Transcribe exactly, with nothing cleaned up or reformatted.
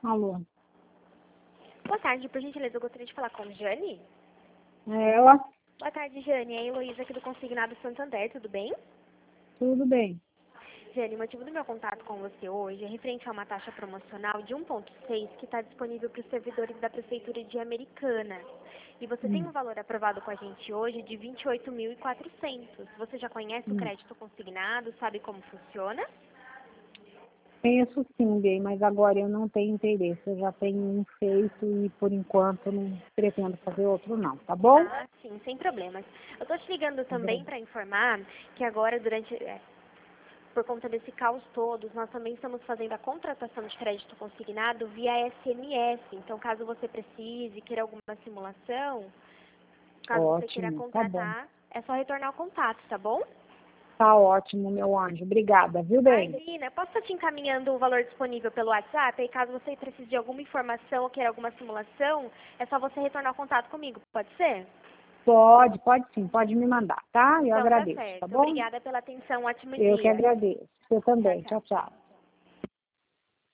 Alô? Boa tarde, por gentileza, eu gostaria de falar com a Jane. É ela? Boa tarde, Jane. É a Heloísa aqui do Consignado Santander, tudo bem? Tudo bem. Jane, o motivo do meu contato com você hoje é referente a uma taxa promocional de um ponto seis que está disponível para os servidores da Prefeitura de Americana. E você tem Hum, um valor aprovado com a gente hoje de vinte e oito mil e quatrocentos. Você já conhece o hum. crédito consignado, sabe como funciona? Penso sim, bem, mas agora eu não tenho interesse. Eu já tenho um feito e por enquanto não pretendo fazer outro não, tá bom? Ah, sim, sem problemas. Eu estou te ligando também Obrigada. para informar que agora, durante é, por conta desse caos todo, nós também estamos fazendo a contratação de crédito consignado via S M S. Então, caso você precise, queira alguma simulação, caso você queira Ótimo, tá bom. contratar, é só retornar o contato, tá bom? Tá ótimo, meu anjo. Obrigada, viu, bem? Imagina, eu posso estar te encaminhando o valor disponível pelo WhatsApp, e caso você precise de alguma informação ou queira alguma simulação, é só você retornar o contato comigo, pode ser? Pode, pode sim, pode me mandar, tá? Eu Então, tá agradeço, tá certo. bom? Obrigada pela atenção, ótimo Eu que dia. agradeço. Você Tchau, também. tchau. Tchau, tchau.